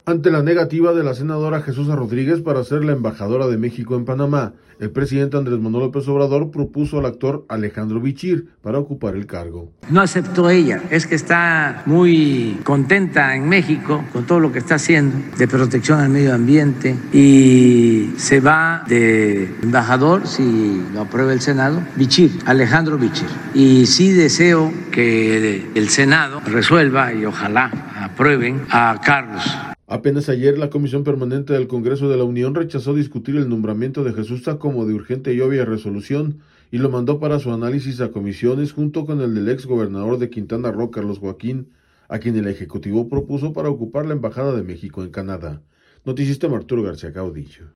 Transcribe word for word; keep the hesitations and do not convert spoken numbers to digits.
Ante la negativa de la senadora Jesús Rodríguez para ser la embajadora de México en Panamá, el presidente Andrés Manuel López Obrador propuso al actor Alejandro Bichir para ocupar el cargo. No aceptó ella, es que está muy contenta en México con todo lo que está haciendo de protección al medio ambiente y se va de embajador, si lo aprueba el Senado, Bichir, Alejandro Bichir. Y sí deseo que el Senado resuelva y ojalá aprueben a Carlos. Apenas ayer, la Comisión Permanente del Congreso de la Unión rechazó discutir el nombramiento de Jesús como de urgente y obvia resolución y lo mandó para su análisis a comisiones junto con el del ex gobernador de Quintana Roo, Carlos Joaquín, a quien el Ejecutivo propuso para ocupar la Embajada de México en Canadá. Noticista Arturo García Caudillo.